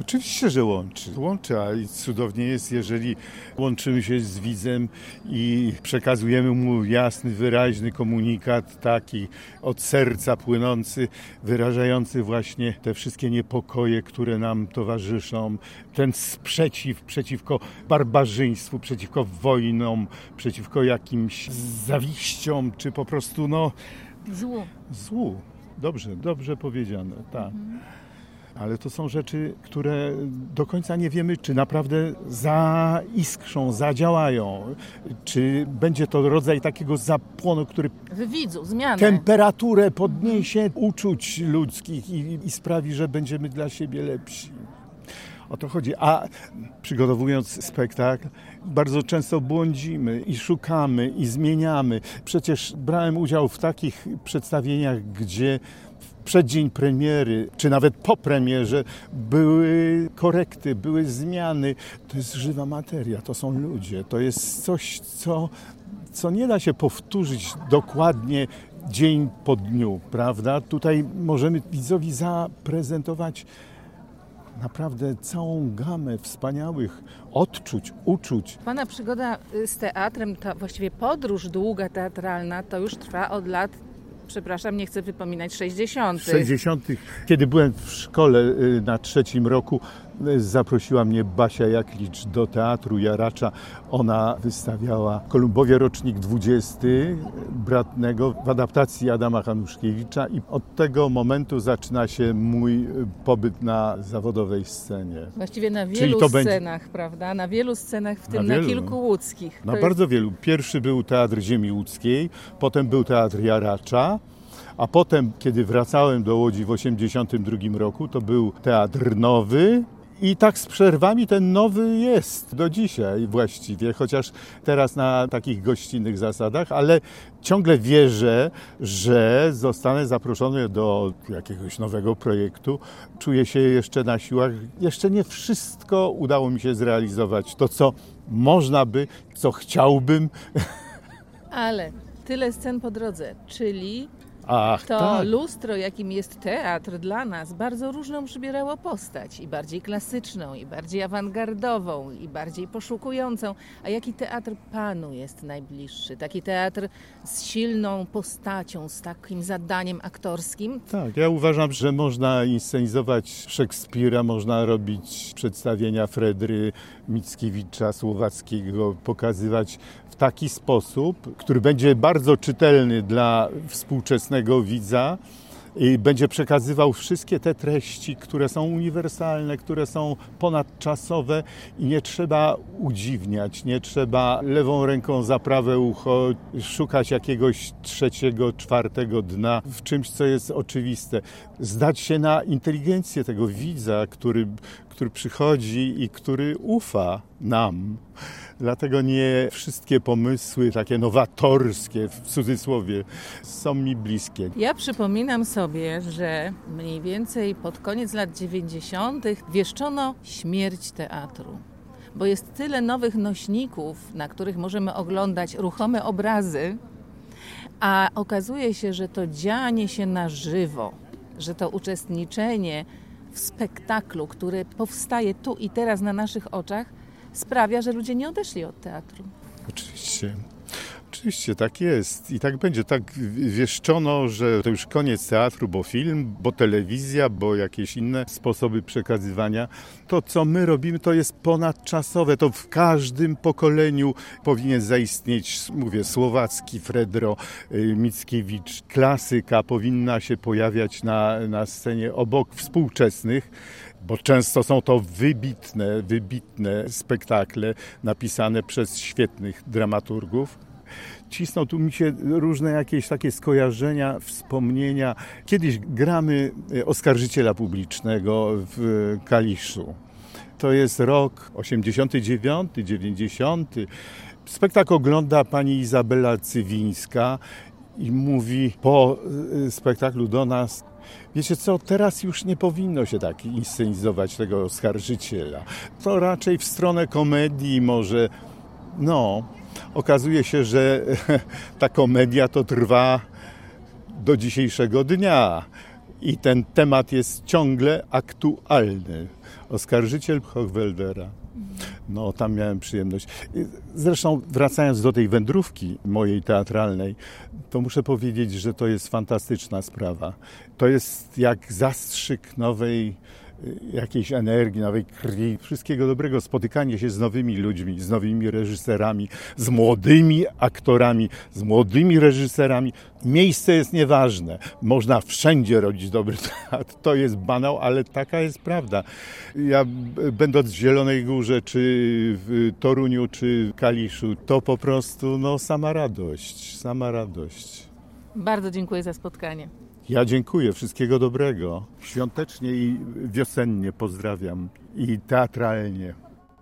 Oczywiście, że łączy, a cudownie jest, jeżeli łączymy się z widzem i przekazujemy mu jasny, wyraźny komunikat, taki od serca płynący, wyrażający właśnie te wszystkie niepokoje, które nam towarzyszą, ten sprzeciw przeciwko barbarzyństwu, przeciwko wojnom, przeciwko jakimś zawiściom, czy po prostu złu. Dobrze powiedziane, tak. Ale to są rzeczy, które do końca nie wiemy, czy naprawdę zaiskrzą, zadziałają. Czy będzie to rodzaj takiego zapłonu, który zmianę. Temperaturę podniesie uczuć ludzkich i sprawi, że będziemy dla siebie lepsi. O to chodzi. A przygotowując spektakl, bardzo często błądzimy i szukamy i zmieniamy. Przecież brałem udział w takich przedstawieniach, gdzie w przeddzień premiery, czy nawet po premierze były korekty, były zmiany. To jest żywa materia, to są ludzie. To jest coś, co nie da się powtórzyć dokładnie dzień po dniu, prawda? Tutaj możemy widzowi zaprezentować naprawdę całą gamę wspaniałych odczuć, uczuć. Pana przygoda z teatrem, to właściwie podróż długa teatralna, to już trwa od lat, przepraszam, nie chcę wypominać, 60. W 60. Kiedy byłem w szkole na 3. roku, zaprosiła mnie Basia Jaklicz do Teatru Jaracza. Ona wystawiała Kolumbowie rocznik 20 Bratnego w adaptacji Adama Hanuszkiewicza i od tego momentu zaczyna się mój pobyt na zawodowej scenie. Właściwie na wielu scenach, prawda? Na wielu scenach, w tym na kilku łódzkich. Bardzo wielu. Pierwszy był Teatr Ziemi Łódzkiej, potem był Teatr Jaracza, a potem, kiedy wracałem do Łodzi w 1982 roku, to był Teatr Nowy. I tak z przerwami ten nowy jest do dzisiaj właściwie, chociaż teraz na takich gościnnych zasadach, ale ciągle wierzę, że zostanę zaproszony do jakiegoś nowego projektu. Czuję się jeszcze na siłach. Jeszcze nie wszystko udało mi się zrealizować. To, co można by, co chciałbym. Ale tyle scen po drodze, czyli tak. Lustro, jakim jest teatr dla nas, bardzo różną przybierało postać. I bardziej klasyczną, i bardziej awangardową, i bardziej poszukującą. A jaki teatr panu jest najbliższy? Taki teatr z silną postacią, z takim zadaniem aktorskim? Tak, ja uważam, że można inscenizować Szekspira, można robić przedstawienia Fredry, Mickiewicza, Słowackiego, pokazywać w taki sposób, który będzie bardzo czytelny dla współczesnego widza i będzie przekazywał wszystkie te treści, które są uniwersalne, które są ponadczasowe i nie trzeba udziwniać, nie trzeba lewą ręką za prawe ucho szukać jakiegoś 3., 4. dna w czymś, co jest oczywiste. Zdać się na inteligencję tego widza, który przychodzi i który ufa nam. Dlatego nie wszystkie pomysły takie nowatorskie, w cudzysłowie, są mi bliskie. Ja przypominam sobie, że mniej więcej pod koniec lat 90. wieszczono śmierć teatru. Bo jest tyle nowych nośników, na których możemy oglądać ruchome obrazy, a okazuje się, że to dzianie się na żywo, że to uczestniczenie w spektaklu, który powstaje tu i teraz na naszych oczach, sprawia, że ludzie nie odeszli od teatru. Oczywiście tak jest i tak będzie. Tak wieszczono, że to już koniec teatru, bo film, bo telewizja, bo jakieś inne sposoby przekazywania. To, co my robimy, to jest ponadczasowe. To w każdym pokoleniu powinien zaistnieć, mówię, Słowacki, Fredro, Mickiewicz. Klasyka powinna się pojawiać na scenie obok współczesnych, bo często są to wybitne spektakle napisane przez świetnych dramaturgów. Cisną tu mi się różne jakieś takie skojarzenia, wspomnienia. Kiedyś gramy Oskarżyciela Publicznego w Kaliszu. To jest rok 89, 90. Spektakl ogląda pani Izabela Cywińska i mówi po spektaklu do nas: wiecie co, teraz już nie powinno się tak inscenizować tego oskarżyciela. To raczej w stronę komedii może. Okazuje się, że ta komedia to trwa do dzisiejszego dnia. I ten temat jest ciągle aktualny. Oskarżyciel Hochwäldera. No, tam miałem przyjemność. Zresztą wracając do tej wędrówki mojej teatralnej, to muszę powiedzieć, że to jest fantastyczna sprawa. To jest jak zastrzyk nowej jakiejś energii, nowej krwi, wszystkiego dobrego, spotykanie się z nowymi ludźmi, z nowymi reżyserami, z młodymi aktorami, z młodymi reżyserami. Miejsce jest nieważne. Można wszędzie robić dobry teatr. To jest banał, ale taka jest prawda. Ja będąc w Zielonej Górze, czy w Toruniu, czy w Kaliszu, to po prostu sama radość, sama radość. Bardzo dziękuję za spotkanie. Ja dziękuję, wszystkiego dobrego. Świątecznie i wiosennie pozdrawiam i teatralnie.